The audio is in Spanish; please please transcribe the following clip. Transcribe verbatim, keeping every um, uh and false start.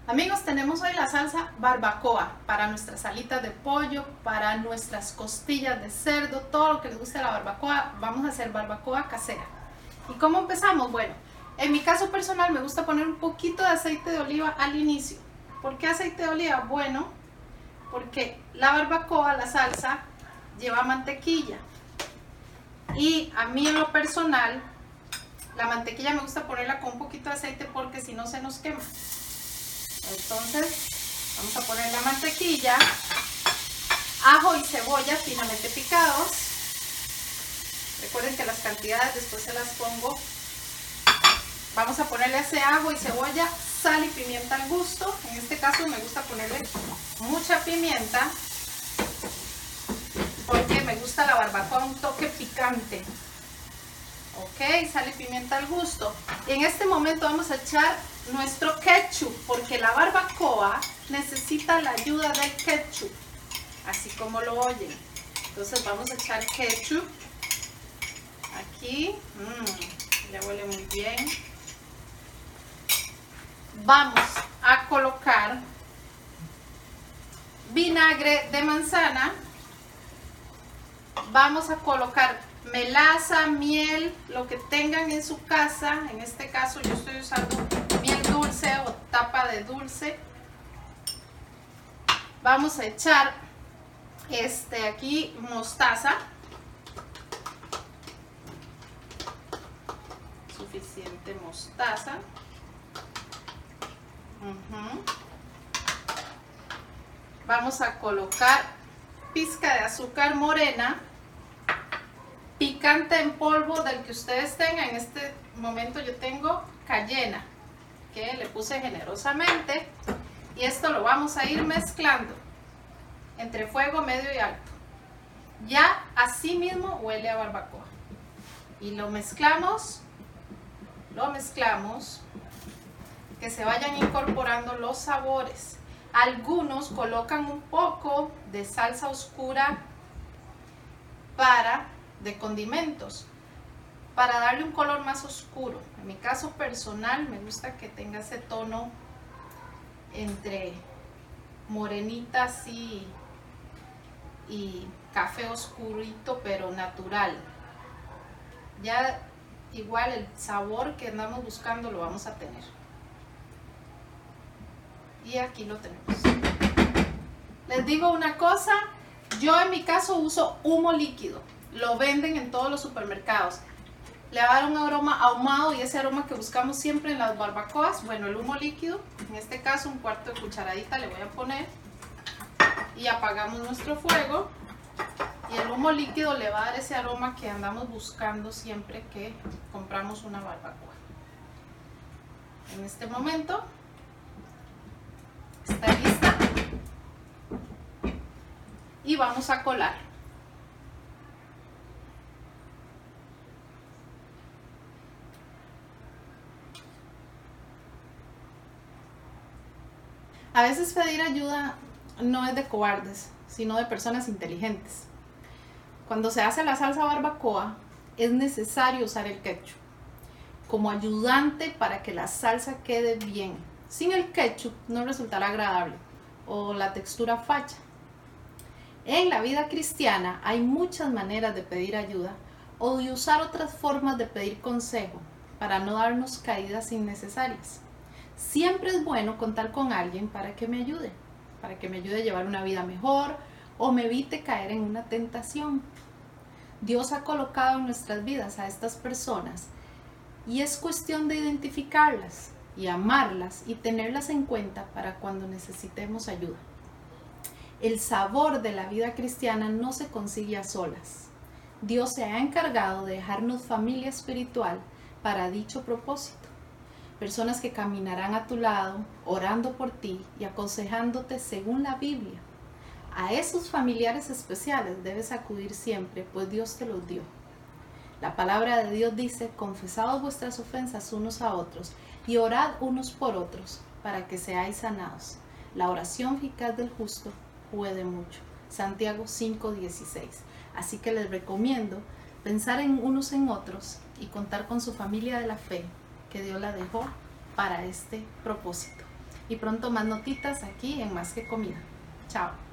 Amigos, tenemos hoy la salsa barbacoa para nuestras alitas de pollo, para nuestras costillas de cerdo, todo lo que les guste la barbacoa. Vamos a hacer barbacoa casera. ¿Y cómo empezamos? Bueno, en mi caso personal me gusta poner un poquito de aceite de oliva al inicio. ¿Por qué aceite de oliva? Bueno, porque la barbacoa, la salsa, lleva mantequilla. Y a mí en lo personal, la mantequilla me gusta ponerla con un poquito de aceite porque si no se nos quema. Entonces vamos a poner la mantequilla, ajo y cebolla finamente picados. Recuerden que las cantidades después se las pongo. Vamos a ponerle ese ajo y cebolla, sal y pimienta al gusto. En este caso me gusta ponerle mucha pimienta porque me gusta la barbacoa un toque picante. Ok, sal y pimienta al gusto. Y en este momento vamos a echar nuestro ketchup, porque la barbacoa necesita la ayuda del ketchup, así como lo oyen. Entonces vamos a echar ketchup aquí. Mmm, ya huele muy bien. Vamos a colocar vinagre de manzana. Vamos a colocar melaza, miel, lo que tengan en su casa. En este caso yo estoy usando miel dulce o tapa de dulce. Vamos a echar este aquí mostaza, suficiente mostaza. Uh-huh. Vamos a colocar pizca de azúcar morena, picante en polvo del que ustedes tengan. En este momento yo tengo cayena, que le puse generosamente, y esto lo vamos a ir mezclando entre fuego medio y alto. Ya así mismo huele a barbacoa y lo mezclamos, lo mezclamos, que se vayan incorporando los sabores. Algunos colocan un poco de salsa oscura para de condimentos para darle un color más oscuro. En mi caso personal me gusta que tenga ese tono entre morenita así y café oscurito, pero natural. Ya igual el sabor que andamos buscando lo vamos a tener. Y aquí lo tenemos. Les digo una cosa, yo en mi caso uso humo líquido. Lo venden en todos los supermercados. Le va a dar un aroma ahumado y ese aroma que buscamos siempre en las barbacoas. Bueno, el humo líquido, en este caso un cuarto de cucharadita le voy a poner. Y apagamos nuestro fuego. Y el humo líquido le va a dar ese aroma que andamos buscando siempre que compramos una barbacoa. En este momento está lista. Y vamos a colar. A veces pedir ayuda no es de cobardes, sino de personas inteligentes. Cuando se hace la salsa barbacoa, es necesario usar el ketchup como ayudante para que la salsa quede bien. Sin el ketchup no resultará agradable o la textura falla. En la vida cristiana hay muchas maneras de pedir ayuda o de usar otras formas de pedir consejo para no darnos caídas innecesarias. Siempre es bueno contar con alguien para que me ayude, para que me ayude a llevar una vida mejor o me evite caer en una tentación. Dios ha colocado en nuestras vidas a estas personas y es cuestión de identificarlas y amarlas y tenerlas en cuenta para cuando necesitemos ayuda. El sabor de la vida cristiana no se consigue a solas. Dios se ha encargado de dejarnos familia espiritual para dicho propósito. Personas que caminarán a tu lado, orando por ti y aconsejándote según la Biblia. A esos familiares especiales debes acudir siempre, pues Dios te los dio. La palabra de Dios dice: confesaos vuestras ofensas unos a otros y orad unos por otros para que seáis sanados. La oración eficaz del justo puede mucho. Santiago cinco dieciséis. Así que les recomiendo pensar en unos en otros y contar con su familia de la fe, que Dios la dejó para este propósito. y pronto más notitas aquí en Más que Comida. Chao.